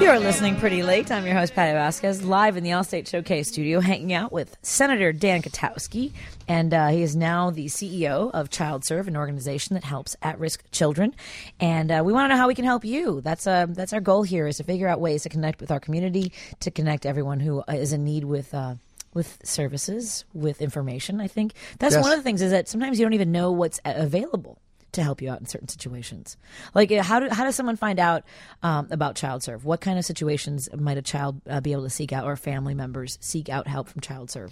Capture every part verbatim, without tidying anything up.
You're listening Pretty Late. I'm your host, Patty Vasquez, live in the Allstate Showcase studio, hanging out with Senator Dan Katowski. And uh, he is now the C E O of ChildServe, an organization that helps at-risk children. And uh, we want to know how we can help you. That's uh, that's our goal here, is to figure out ways to connect with our community, to connect everyone who is in need with uh, with services, with information. I think that's Yes. one of the things, is that sometimes you don't even know what's available to help you out in certain situations. Like, how do how does someone find out um, about ChildServe? What kind of situations might a child uh, be able to seek out, or family members seek out help from ChildServe?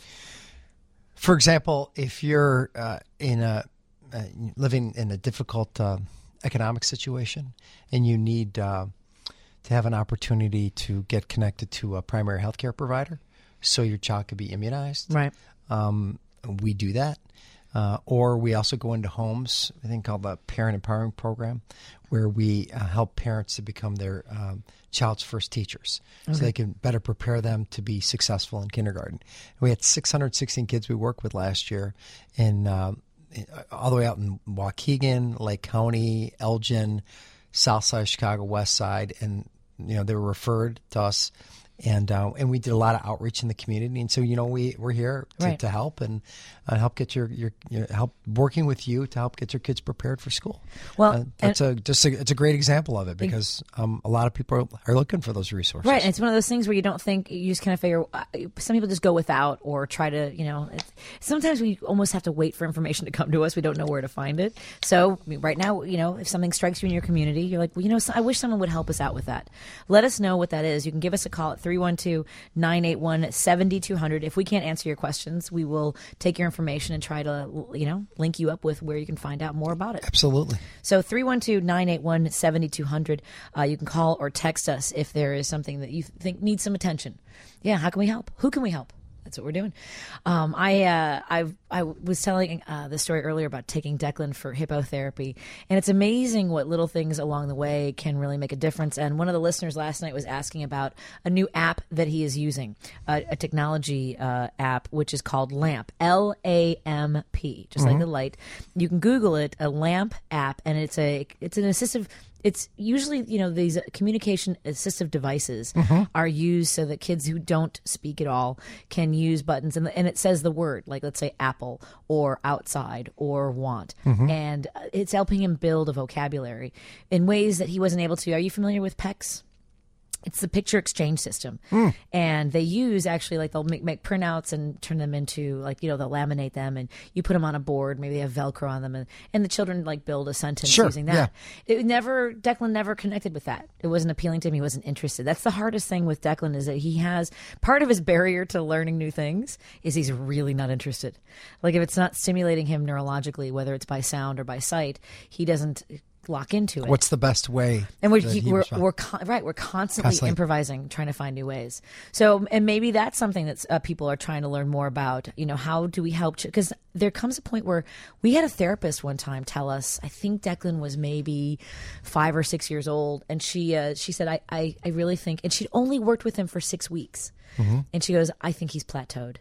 For example, if you're uh, in a uh, living in a difficult uh, economic situation and you need uh, to have an opportunity to get connected to a primary health care provider so your child could be immunized, Right. um, we do that. Uh, or we also go into homes, I think called the Parent Empowering Program, where we uh, help parents to become their um, child's first teachers, Okay. so they can better prepare them to be successful in kindergarten. We had six hundred sixteen kids we worked with last year, in, uh, in all the way out in Waukegan, Lake County, Elgin, South Side Chicago, West Side, and you know they were referred to us. And uh, and we did a lot of outreach in the community, and so you know we we're here to, Right. to help and uh, help get your, your your help working with you to help get your kids prepared for school. Well, uh, that's a just a, it's a great example of it, because um, a lot of people are, are looking for those resources. Right, and it's one of those things where you don't think, you just kind of figure, uh, some people just go without, or try to, you know, it's, sometimes we almost have to wait for information to come to us. We don't know where to find it. So I mean, right now, you know, if something strikes you in your community, you're like, well, you know, so I wish someone would help us out with that. Let us know what that is. You can give us a call at three one two, nine eight one, seven two zero zero. If we can't answer your questions, we will take your information and try to, you know, link you up with where you can find out more about it. Absolutely. So three one two, nine eight one, seven two zero zero. Uh, you can call or text us if there is something that you think needs some attention. Yeah, how can we help? Who can we help? That's what we're doing. Um, I uh, I I was telling uh, the story earlier about taking Declan for hippotherapy, and it's amazing what little things along the way can really make a difference. And one of the listeners last night was asking about a new app that he is using, a, a technology uh, app, which is called LAMP, L A M P, just like the light. You can Google it, a LAMP app, and it's a it's an assistive. It's usually, you know, these communication assistive devices are used so that kids who don't speak at all can use buttons, and, and it says the word, like let's say apple or outside or want. And it's helping him build a vocabulary in ways that he wasn't able to. Are you familiar with P E X? It's the picture exchange system. Mm. And they use, actually, like they'll make, make printouts and turn them into, like, you know, they'll laminate them and you put them on a board. Maybe they have Velcro on them. And, and the children, like, build a sentence Sure, using that. It never, Declan never connected with that. It wasn't appealing to him. He wasn't interested. That's the hardest thing with Declan, is that he has, part of his barrier to learning new things is he's really not interested. Like, if it's not stimulating him neurologically, whether it's by sound or by sight, he doesn't lock into it. What's the best way? And we're that he we're, responds? we're con- right. We're constantly, Constantly. improvising, trying to find new ways. So, and maybe that's something that uh, people are trying to learn more about. You know, how do we help? Because there comes a point where we had a therapist one time tell us, I think Declan was maybe five or six years old, and she uh, she said, I, I I really think, and she'd only worked with him for six weeks, Mm-hmm. and she goes, I think he's plateaued.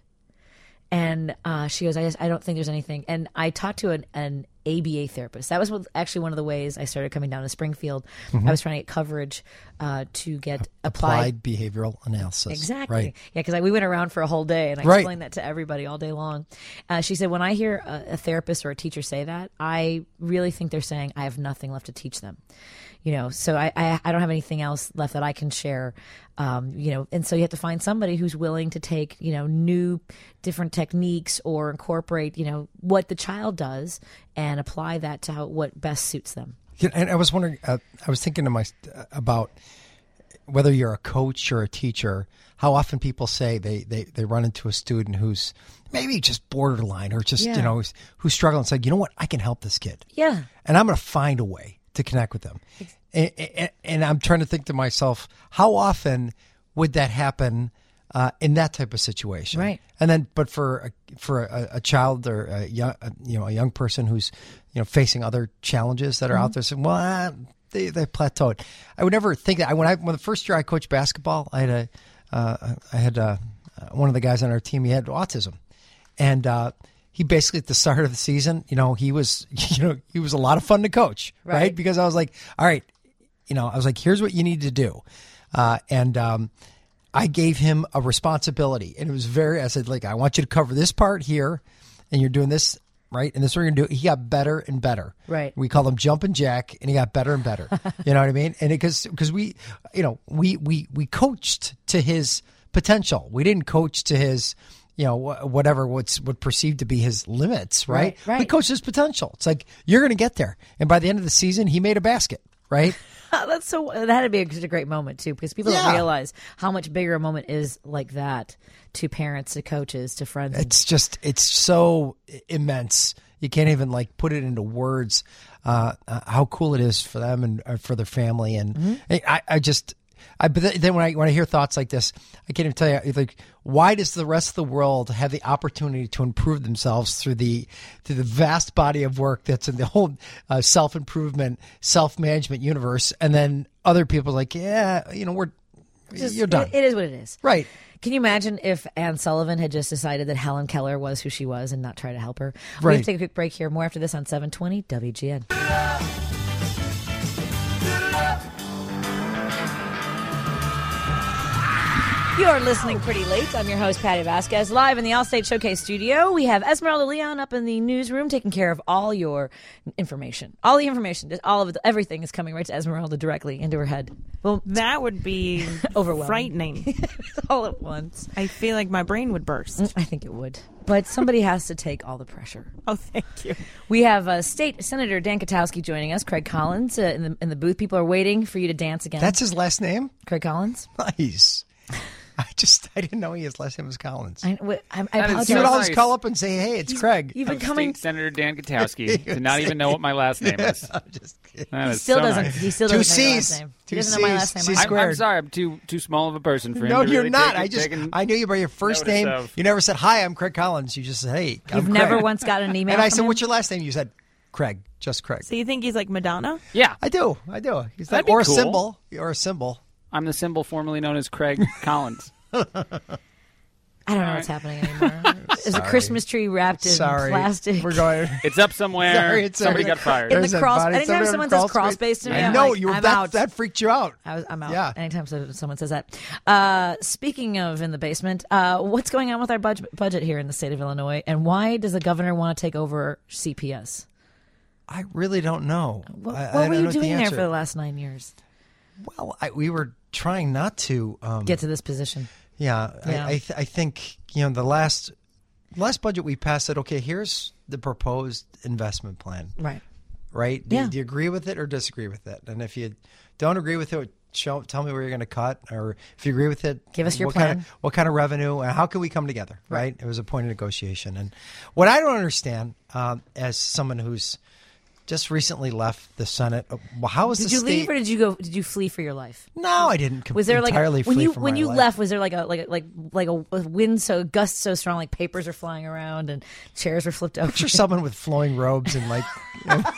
And uh, she goes, I just, I don't think there's anything. And I talked to an, an A B A therapist. That was what, actually one of the ways I started coming down to Springfield. I was trying to get coverage uh, to get applied. Applied behavioral analysis. Exactly. Right. Yeah, because we went around for a whole day, and I Right. explained that to everybody all day long. Uh, she said, when I hear a, a therapist or a teacher say that, I really think they're saying I have nothing left to teach them. You know, so I, I, I don't have anything else left that I can share. Um, you know, and so you have to find somebody who's willing to take, you know, new, different techniques or incorporate, you know, what the child does and apply that to how, what best suits them. Yeah, and I was wondering, uh, I was thinking to my about whether you're a coach or a teacher, how often people say they, they, they run into a student who's maybe just borderline or just, Yeah. you know, who's, who's struggling and say, you know what, I can help this kid. Yeah. And I'm going to find a way to connect with them. And, and, and I'm trying to think to myself, how often would that happen uh, in that type of situation? Right. And then, but for a, for a, a child or a young, a, you know, a young person who's, you know, facing other challenges that are Mm-hmm. out there, saying, well, uh, they they plateaued. I would never think that. I, when I when the first year I coached basketball, I had a uh, I had uh, one of the guys on our team. He had autism, and uh, he basically at the start of the season, you know, he was you know he was a lot of fun to coach, right? Right. Because I was like, all right, you know, I was like, here's what you need to do. uh, and um, I gave him a responsibility, and it was very. I said, like, I want you to cover this part here, and you're doing this. Right. And this is what we're going to do. He got better and better. Right. We called him Jumpin' Jack, and he got better and better. You know what I mean? And because because we, you know, we, we, we coached to his potential. We didn't coach to his, you know, whatever what's what perceived to be his limits. Right. Right, right. We coached his potential. It's like, you're going to get there. And by the end of the season, he made a basket. Right. That's so. That had to be just a great moment too, because people Yeah. don't realize how much bigger a moment is like that to parents, to coaches, to friends. It's just, it's so immense. You can't even like put it into words, uh, uh, how cool it is for them and uh, for their family. And Mm-hmm. I, I just, I, but then when I, when I hear thoughts like this, I can't even tell you, like, why does the rest of the world have the opportunity to improve themselves through the, through the vast body of work that's in the whole uh, self-improvement, self-management universe. And then other people are like, yeah, you know, we're, Just- you're done. It, it is what it is. Right. Can you imagine if Anne Sullivan had just decided that Helen Keller was who she was and not try to help her? We Right. have to take a quick break here. More after this on seven twenty W G N. You're listening pretty late. I'm your host, Patty Vasquez, live in the Allstate Showcase studio. We have Esmeralda Leon up in the newsroom taking care of all your information. All the information, just all of it, everything is coming right to Esmeralda directly into her head. Well, That would be Overwhelming. frightening. all at once. I feel like my brain would burst. I think it would. But somebody has to take all the pressure. Oh, thank you. We have uh, State Senator Dan Katowski joining us. Craig Collins uh, in the in the booth. People are waiting for you to dance again. That's his last name? Craig Collins. Nice. I just, I didn't know his last name was Collins. I, I, I That is apologize. You would so always nice. call up and say, hey, it's Craig. You've been Of coming. State Senator Dan Katowski to not even know what my last name is. I'm just kidding. That He is still so doesn't. nice. He still Two doesn't know your C's. last name. He Two doesn't know my C's. last name. C either. I'm, I'm squared. sorry, I'm too too small of a person for him No, to you're really not. take- I just, take an- I knew you by your first notice name. of. You never said, hi, I'm Craig Collins. You just said, hey, I'm You've Craig. never once gotten an email. And I from said, him? what's your last name? You said, Craig, just Craig. So you think he's like Madonna? Yeah, I do. I do. He's That'd like, be or a cool. symbol. Or a symbol. I'm the symbol formerly known as Craig Collins. I don't know what's happening anymore. Is a Christmas tree wrapped in Sorry. plastic? We're going. It's up somewhere. Sorry, it's Somebody a- got fired. In There's the that crawl- body- anytime somebody someone on says crawl crawl space- space to me, I I'm know like, you. I'm that, out. that freaked you out. I was, I'm out. Yeah. Anytime so- someone says that. Uh, speaking of in the basement, uh, what's going on with our budget, budget here in the state of Illinois, and why does the governor want to take over C P S? I really don't know. What, I, what I were don't you know the doing there answer. for the last nine years? Well, I, we were trying not to um, Get to this position. Yeah, Yeah. I, I, th- I think you know the last last budget we passed said, okay, here's the proposed investment plan. Right. Right? Do, Yeah. do you agree with it or disagree with it? And if you don't agree with it, show tell me where you're going to cut, or if you agree with it, Give us your what Kind plan. of, what kind of revenue and how can we come together? Right? It was a point of negotiation, and what I don't understand, um, as someone who's just recently left the Senate, uh, well, how is Did the you state? leave or did you go? Did you flee for your life? No, I didn't. Com- Was there like entirely when flee you from when my you life. left? Was there like a like a, like like a, a wind so a gust so strong like papers were flying around and chairs were flipped over? Picture someone with flowing robes and like and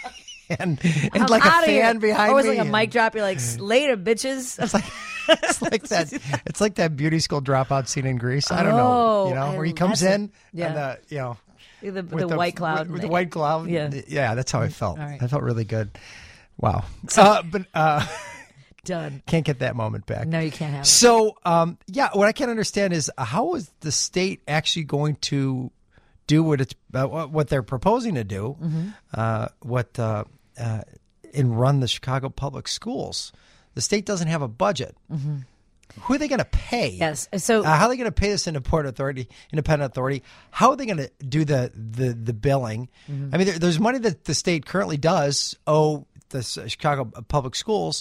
and, and I'm like a outta here. fan behind or was me. it like a and mic drop? You're like, later, bitches. It's like it's like that. It's like that beauty school dropout scene in Greece. I don't know. Oh, You know I- where he comes that's a- in yeah. and the you know the, with the, white cloud. with, with the and white cloud. Yeah. yeah. That's how I felt. All right. I felt really good. Wow. Uh, but uh, done. can't get that moment back. No, you can't have it. So, um, yeah, what I can't understand is how is the state actually going to do what it's uh, what what they're proposing to do, Mm-hmm. uh, what uh, uh, and run the Chicago public schools? The state doesn't have a budget. Mm-hmm. Who are they going to pay? Yes. So Uh, how are they going to pay this independent authority? Independent authority. How are they going to do the the the billing? Mm-hmm. I mean, there, there's money that the state currently does owe the Chicago public schools,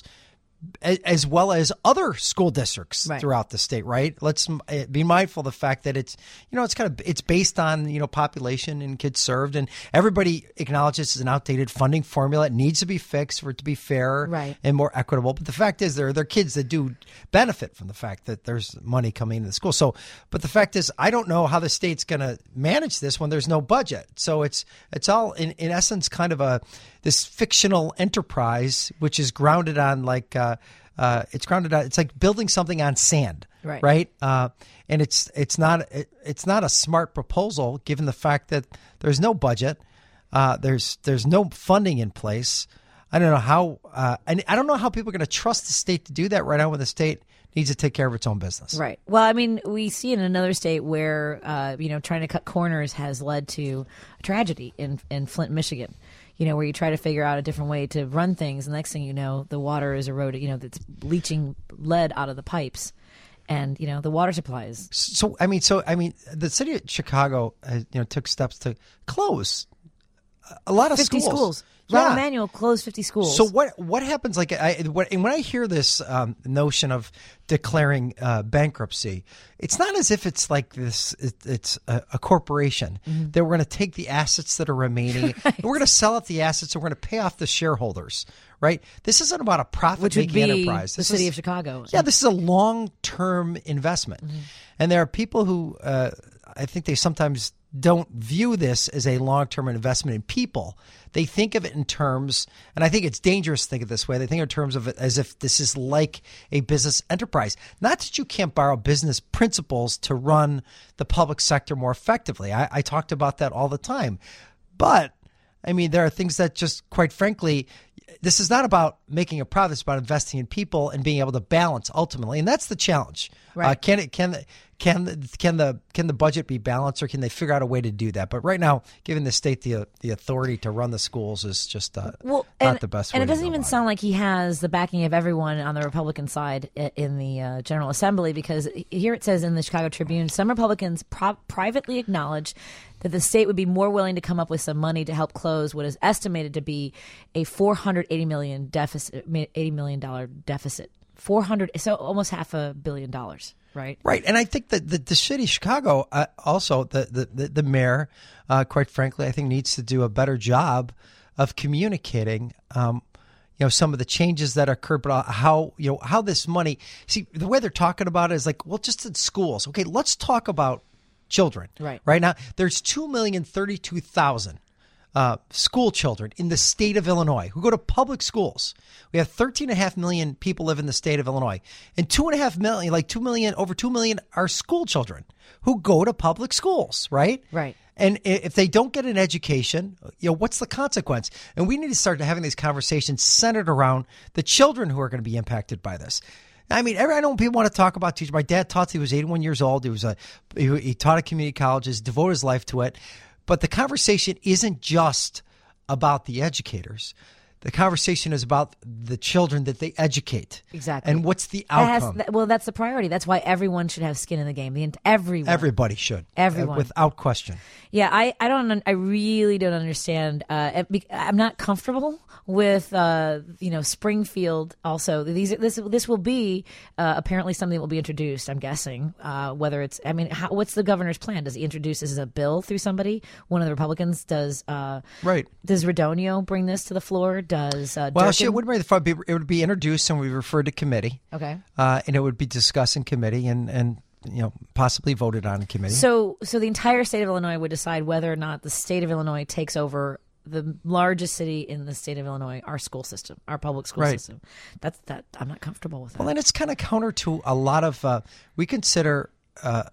a- as well as other school districts Right. throughout the state. Right. Let's uh, be mindful of the fact that it's you know it's kind of it's based on you know population and kids served, and everybody acknowledges it's an outdated funding formula. It needs to be fixed for it to be fair Right. and more equitable. But the fact is, there are there are kids that do benefit from the fact that there's money coming into the school. So, but the fact is, I don't know how the state's going to manage this when there's no budget. So it's it's all in, in essence kind of a this fictional enterprise, which is grounded on like uh, uh, it's grounded on it's like building something on sand, Right. Right, uh, and it's it's not it, it's not a smart proposal given the fact that there's no budget, uh, there's there's no funding in place. I don't know how, uh, and I don't know how people are going to trust the state to do that right now when the state needs to take care of its own business. Right. Well, I mean, we see in another state where, uh, you know, trying to cut corners has led to a tragedy in, in Flint, Michigan, you know, where you try to figure out a different way to run things. And the next thing you know, the water is eroded, you know, it's leaching lead out of the pipes. And, you know, the water supply is. So, I mean, so, I mean, the city of Chicago, uh, you know, took steps to close a lot of fifty schools. schools. Yeah. Rahm Emanuel closed fifty schools. So what what happens? Like, I what, and when I hear this um, notion of declaring uh, bankruptcy, it's not as if it's like this. It, it's a, a corporation mm-hmm. that we're going to take the assets that are remaining, right. and we're going to sell out the assets, and we're going to pay off the shareholders. Right? This isn't about a profit-making enterprise. This the city is, of Chicago. Yeah, this is a long-term investment, mm-hmm. and there are people who uh, I think they sometimes don't view this as a long-term investment in people. They think of it in terms, and I think it's dangerous to think of it this way, they think in terms of it as if this is like a business enterprise. Not that you can't borrow business principles to run the public sector more effectively. I, I talked about that all the time. But, I mean, there are things that just, quite frankly, this is not about making a profit. It's about investing in people and being able to balance ultimately, and that's the challenge. Right. Uh, can it? Can can can the can the budget be balanced, or can they figure out a way to do that? But right now, giving the state the the authority to run the schools is just uh, well, not and, the best. And way it doesn't to go even sound it. like he has the backing of everyone on the Republican side in the uh, General Assembly, because here it says in the Chicago Tribune, some Republicans pro- privately acknowledged that the state would be more willing to come up with some money to help close what is estimated to be a four hundred eighty million deficit, eighty million dollar deficit. four hundred, so almost half a billion dollars, right? Right, and I think that the, the city of Chicago, uh, also the the the, the mayor, uh, quite frankly, I think needs to do a better job of communicating. Um, you know, some of the changes that occurred, but how you know how this money. See, the way they're talking about it is like, well, just in schools. Okay, let's talk about children. Right. Right now, there's two million thirty-two thousand uh, school children in the state of Illinois who go to public schools. We have thirteen and a half million people live in the state of Illinois, and two and a half million, like two million, over two million are school children who go to public schools. Right. Right. And if they don't get an education, you know, what's the consequence? And we need to start having these conversations centered around the children who are going to be impacted by this. I mean, every, I know people want to talk about teaching. My dad taught. He was eighty-one years old. He was a he, he taught at community colleges, devoted his life to it. But the conversation isn't just about the educators. The conversation is about the children that they educate. Exactly. And what's the That has- outcome? that- well, that's the priority. That's why everyone should have skin in the game. The ent- everyone. Everybody should. Everyone. Uh, without question. Yeah, I, I don't un- I really don't understand. Uh, it be- I'm not comfortable with uh, you know Springfield. Also, these this this will be uh, apparently something that will be introduced. I'm guessing uh, whether it's. I mean, how, what's the governor's plan? Does he introduce this as a bill through somebody? One of the Republicans does. Uh, Right. Does Redonio bring this to the floor? Does uh, Well, Durkin? she, it would be it would be introduced and we referred to committee. Okay. Uh, and it would be discussed in committee and, and you know possibly voted on in committee. So, so the entire state of Illinois would decide whether or not the state of Illinois takes over the largest city in the state of Illinois, our school system, our public school Right. system. That's that. I'm not comfortable with that. Well, and it's kind of counter to a lot of uh, we consider uh,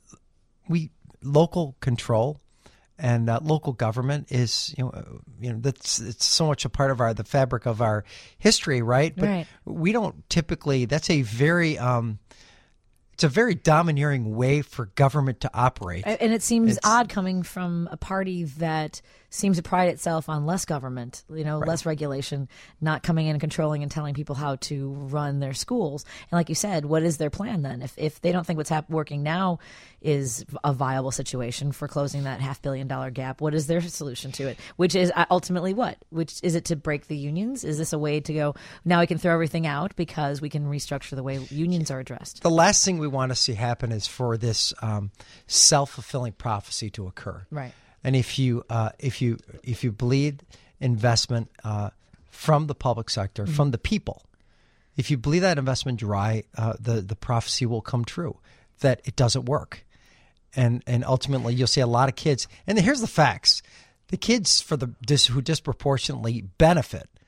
we local control and uh, local government is you know uh, you know that's it's so much a part of our the fabric of our history, right? But Right. we don't typically. That's a very um, it's a very domineering way for government to operate. And it seems It's- odd coming from a party that seems to pride itself on less government, you know, less regulation, not coming in and controlling and telling people how to run their schools. And like you said, what is their plan then? If if they don't think what's hap- working now is a viable situation for closing that half billion dollar gap, what is their solution to it? Which is uh, ultimately what? Which is it to break the unions? Is this a way to go, now we can throw everything out because we can restructure the way unions are addressed? The last thing we want to see happen is for this um, self-fulfilling prophecy to occur. Right. And if you uh, if you if you bleed investment uh, from the public sector, mm-hmm. from the people, if you bleed that investment dry, uh, the the prophecy will come true that it doesn't work, and and ultimately you'll see a lot of kids. And here's the facts: the kids for the dis, who disproportionately benefit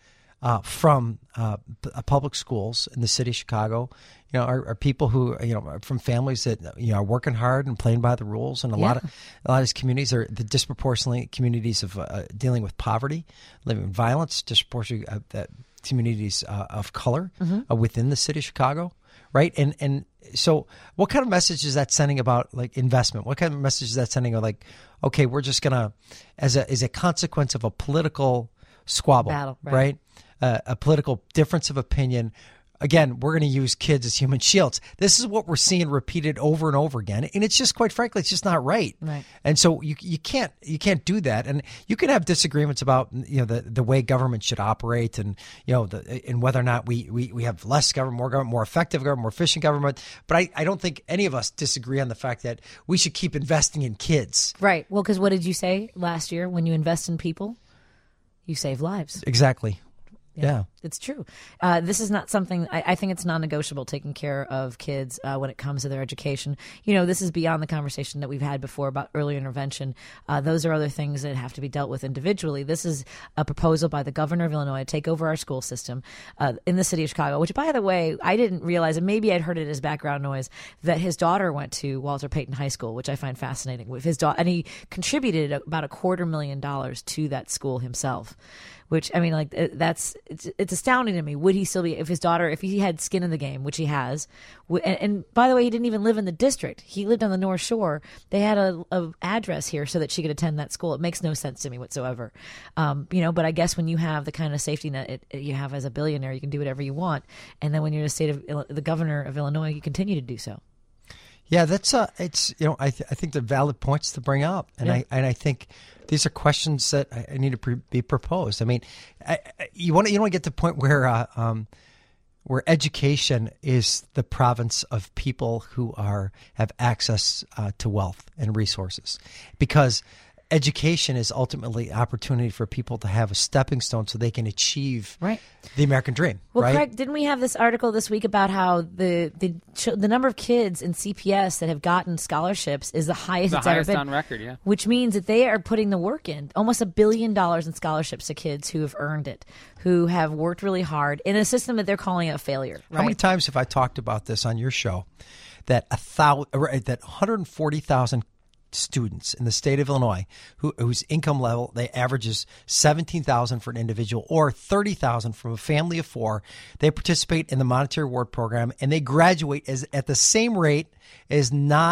uh, from uh, p- uh, public schools in the city of Chicago, you know, are, are people who, you know, are from families that, you know, are working hard and playing by the rules. And a Yeah. lot of a lot of these communities are the disproportionately communities of uh, dealing with poverty, living in violence, disproportionately uh, that communities uh, of color uh, within the city of Chicago, right? And and so, what kind of message is that sending about like investment? What kind of message is that sending of like, okay, we're just gonna, as a as a consequence of a political squabble, Battle, right. right? Uh, a political difference of opinion. Again, we're going to use kids as human shields. This is what we're seeing repeated over and over again, and it's just quite frankly, it's just not right. Right. And so you you can't you can't do that. And you can have disagreements about you know the, the way government should operate, and you know the and whether or not we, we, we have less government, more government, more effective government, more efficient government. But I, I don't think any of us disagree on the fact that we should keep investing in kids. Right. Well, because what did you say last year? When you invest in people, you save lives. Exactly. Yeah. It's true. Uh, this is not something, I, I think it's non-negotiable taking care of kids uh, when it comes to their education. You know, this is beyond the conversation that we've had before about early intervention. Uh, those are other things that have to be dealt with individually. This is a proposal by the governor of Illinois to take over our school system uh, in the city of Chicago, which, by the way, I didn't realize, and maybe I'd heard it as background noise, that his daughter went to Walter Payton High School, which I find fascinating. With his daughter, and he contributed about a quarter million dollars to that school himself. Which, I mean, like, that's, it's, it's astounding to me. Would he still be, if his daughter, if he had skin in the game, which he has, and, and by the way, he didn't even live in the district. He lived on the North Shore. They had a, a address here so that she could attend that school. It makes no sense to me whatsoever. Um, you know, but I guess when you have the kind of safety net it, it, you have as a billionaire, you can do whatever you want. And then when you're the state of, Ill- the governor of Illinois, you continue to do so. Yeah, that's uh, it's you know I th- I think they're valid points to bring up, and Yeah. I and I think these are questions that I, I need to pre- be proposed. I mean, I, I, you want you don't get to the point where uh, um, where education is the province of people who are have access uh, to wealth and resources, because education is ultimately opportunity for people to have a stepping stone so they can achieve Right. the American dream. Well, right? Craig, didn't we have this article this week about how the the ch- the number of kids in C P S that have gotten scholarships is the highest The it's highest ever been on record, yeah. Which means that they are putting the work in. Almost a billion dollars in scholarships to kids who have earned it, who have worked really hard in a system that they're calling a failure. Right? How many times have I talked about this on your show? That a thousand, that one hundred forty thousand students in the state of Illinois who, whose income level they averages seventeen thousand for an individual or thirty thousand from a family of four. They participate in the monetary award program and they graduate as at the same rate as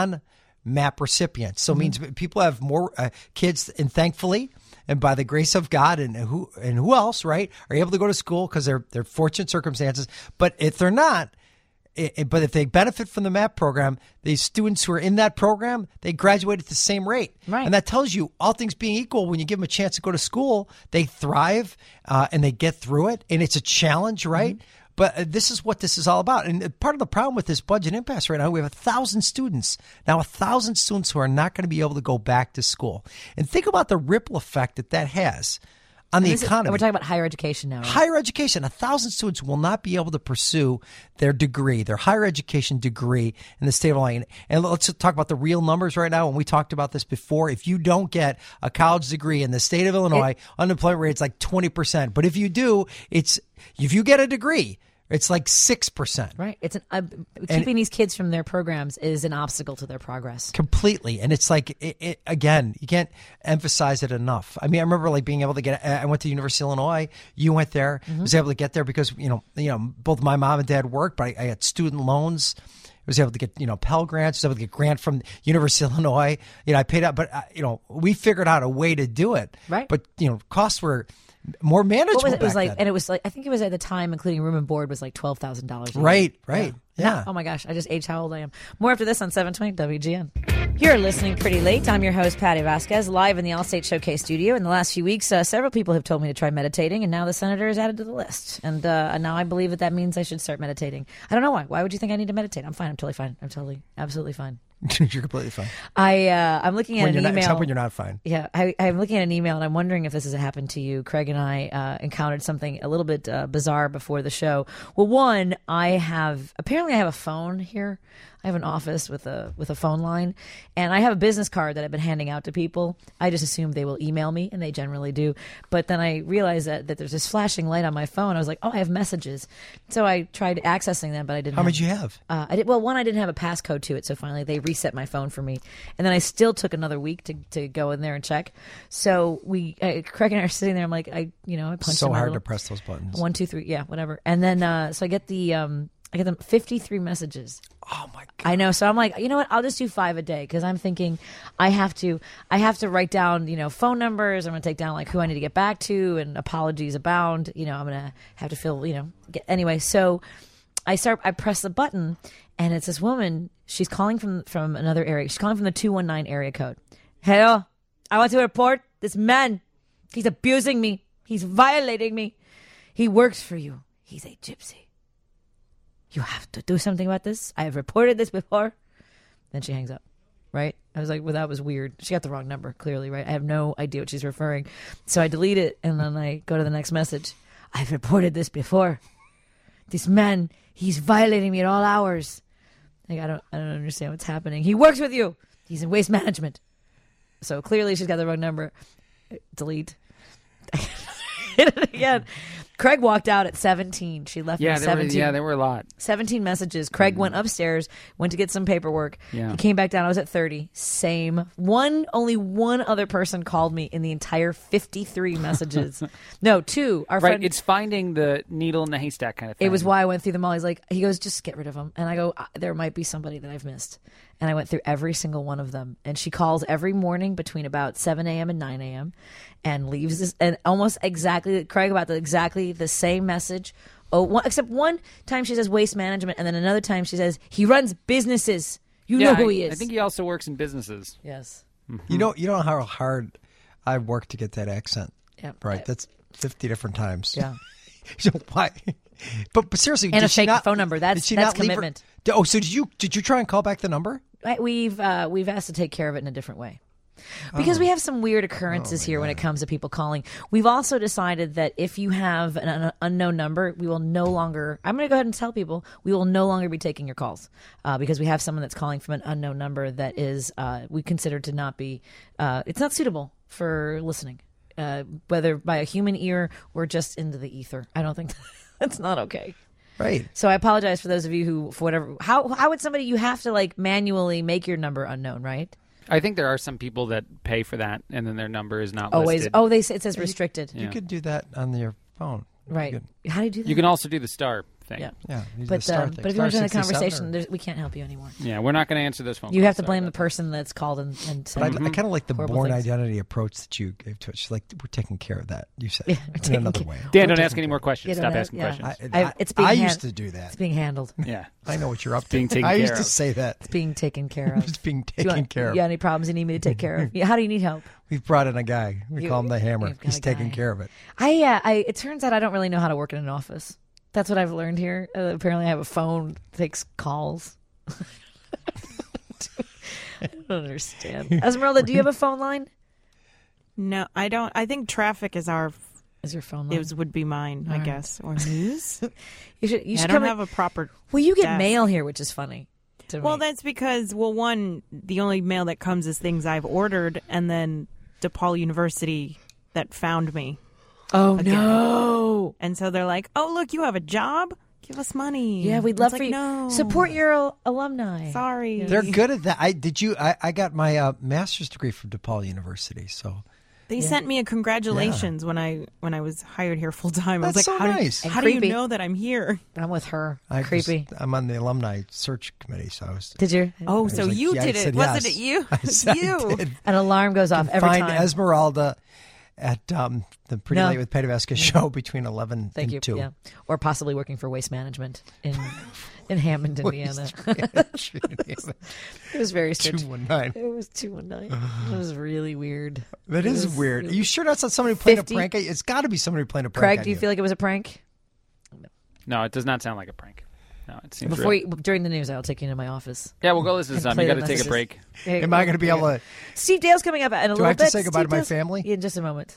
non-MAP recipients. So it means people have more uh, kids, and thankfully, and by the grace of God, and who and who else, right, are able to go to school because they're they're fortunate circumstances. But if they're not, It, but if they benefit from the MAP program, the students who are in that program, they graduate at the same rate. Right. And that tells you, all things being equal, when you give them a chance to go to school, they thrive uh, and they get through it. And it's a challenge, right? Mm-hmm. But uh, this is what this is all about. And part of the problem with this budget impasse right now, we have a thousand students. Now, a thousand students who are not going to be able to go back to school. And think about the ripple effect that that has on the This is- economy. we're talking about higher education now. Right? Higher education. A thousand students will not be able to pursue their degree, their higher education degree in the state of Illinois. And let's talk about the real numbers right now. And we talked about this before. If you don't get a college degree in the state of Illinois, it, unemployment rate is like twenty percent. But if you do, it's if you get a degree, it's like six percent. Right. It's an, uh, keeping and, these kids from their programs is an obstacle to their progress. Completely. And it's like, it, it, again, you can't emphasize it enough. I mean, I remember like being able to get, I went to University of Illinois. You went there. Mm-hmm. was able to get there because, you know, you know, both my mom and dad worked, but I, I had student loans. I was able to get, you know, Pell Grants. I was able to get grant from University of Illinois. You know, I paid out, but, uh, you know, we figured out a way to do it. Right. But, you know, costs were more manageable. What was it? It was like, then. and it was like, I think it was at the time, including room and board, was like twelve thousand dollars. Right, right. Yeah. yeah. Oh my gosh, I just aged how old I am. More after this on seven twenty W G N. You're listening pretty late. I'm your host, Patty Vasquez, live in the Allstate Showcase studio. In the last few weeks, uh, several people have told me to try meditating, and now the senator is added to the list. And uh, now I believe that that means I should start meditating. I don't know why. Why would you think I need to meditate? I'm fine. I'm totally fine. I'm totally, absolutely fine. You're completely fine. I, uh, I'm looking at when an you're email. Not, except when you're not fine. Yeah, I, I'm looking at an email, and I'm wondering if this has happened to you. Craig and I uh, encountered something a little bit uh, bizarre before the show. Well, one, I have apparently I have a phone here. I have an office with a with a phone line, and I have a business card that I've been handing out to people. I just assume they will email me, and they generally do. But then I realized that, that there's this flashing light on my phone. I was like, oh, I have messages. So I tried accessing them, but I didn't. How have, many did you have? Uh, I did well. One, I didn't have a passcode to it, so finally they reset my phone for me, and then I still took another week to, to go in there and check. So we, uh, Craig and I are sitting there. I'm like, I, you know, I punched So in my hard little- to press those buttons. one, two, three, yeah, whatever. And then uh, so I get the um, I get them fifty-three messages. Oh my god! I know. So I'm like, you know what? I'll just do five a day because I'm thinking I have to. I have to write down, you know, phone numbers. I'm gonna take down like who I need to get back to, and apologies abound. You know, I'm gonna have to fill. You know, get, anyway. So I start. I press the button, and it's this woman. She's calling from from another area. She's calling from the two one nine area code. Hello, I want to report this man. He's abusing me. He's violating me. He works for you. He's a gypsy. You have to do something about this. I have reported this before. Then she hangs up, right? I was like, well, that was weird. She got the wrong number, clearly, right? I have no idea what she's referring. So I delete it, and then I go to the next message. I've reported this before. This man, he's violating me at all hours. Like, I don't, I don't understand what's happening. He works with you. He's in waste management. So clearly she's got the wrong number. Delete. Hit it again. Craig walked out at seventeen. She left Yeah, me there were, seventeen. yeah, there were a lot. seventeen messages. Craig went upstairs, went to get some paperwork. Yeah. He came back down. I was at thirty. Same. One, only one other person called me in the entire fifty-three messages. No, two. Our Right, friend. it's finding the needle in the haystack kind of thing. It was why I went through them all. He's like, he goes, just get rid of them. And I go, there might be somebody that I've missed. And I went through every single one of them. And she calls every morning between about seven a.m. and nine a.m. and leaves this, and almost exactly, Craig, about the, exactly the same message. Oh, one, except one time she says waste management, and then another time she says he runs businesses. You yeah, know who I, he is. I think he also works in businesses. Yes. You know, you know how hard I've worked to get that accent. Yeah. Right. That's fifty different times. Yeah. So why? But, but seriously, And did a she fake not, phone number. That's- did she that's not leave her- commitment. oh, so did you? Did you try and call back the number? I- We've uh, we've asked to take care of it in a different way. Because we have some weird occurrences here when it comes to people calling. We've also decided that if you have an un- unknown number, we will no longer, I'm going to go ahead and tell people, we will no longer be taking your calls uh, because we have someone that's calling from an unknown number that is, uh, we consider to not be, uh, it's not suitable for listening, uh, whether by a human ear or just into the ether. I don't think that's not okay. Right. So I apologize for those of you who, for whatever, how, how would somebody, you have to like manually make your number unknown, right? I think there are some people that pay for that, and then their number is not Always. listed. Oh, they say it says restricted. You could do that on your phone. Right. You could- How do you do that? You can also do the star thing. Yeah. yeah. use the But star um, thing. but if you want to Star join the sixty-seven conversation, or- there's- we can't help you anymore. Yeah, we're not going to answer this phone You call. have to Sorry blame the about person that's called and, and But I, said, I kind of like the Horrible born things. identity approach that you gave to it. She's like, we're taking care of that. You said Yeah, we're in taking another care- way. that. Dan, We're don't taking ask any care more of questions. You Stop know, asking yeah. questions. I, I- I, it's being I hand- used to do that. it's being handled. yeah. I know what you're up to. being taken I care used to of. say that. It's being taken care of. It's being You taken want- care of. You got any problems you need me to take care of? Yeah, how do you need help? We've brought in a guy. We You- call him the Hammer. you've got He's a taking guy. care of it. I, uh, I, it turns out I don't really know how to work in an office. That's what I've learned here. Uh, apparently I have a phone that takes calls. I don't understand. Esmeralda, do you have a phone line? No, I don't. I think traffic is our. Is your phone line? It was, would be mine, I All right. guess, or news. you should, you I should don't come in- have a proper. Well, you get desk. mail here, which is funny to Well, me. that's because well, one, the only mail that comes is things I've ordered, and then DePaul University that found me, Oh, again. no. and so they're like, "Oh, look, you have a job. Give us money." Yeah, we'd It's love like, for you. No, Support your al- alumni. Sorry, They're good at that. I did you. I, I got my uh, master's degree from DePaul University. So They sent me a congratulations when I when I was hired here full time. I was That's like, so "How, nice. do, And how do you creepy. know that I'm here?" I'm with her. I Creepy. Just, I'm on the alumni search committee. So I was. Did you? Oh, I was so like, you yeah, I did it? said Wasn't yes. it you? I said I you. did. An alarm goes off every Find time. Esmeralda at um, the Pretty No. Late with Petty Vasquez show between eleven Thank and you. two. Yeah. Or possibly working for Waste Management in in Hammond, Indiana. It was very Two strange. one nine. It was two one nine. It was really weird. That It is was weird. really- You sure that's not somebody playing fifty a prank? It's got to be somebody playing a prank. Craig, on do you feel like it was a prank? No, it does not sound like a prank. No, it seems Before real. you, during the news, I'll take you into my office. Yeah, we'll go listen to and some. play You got the to take a messages. break. Hey, Am I going to be able to? Steve Dale's coming up in a Do little I have to bit. say goodbye Steve to my Dale's- family? In just a moment.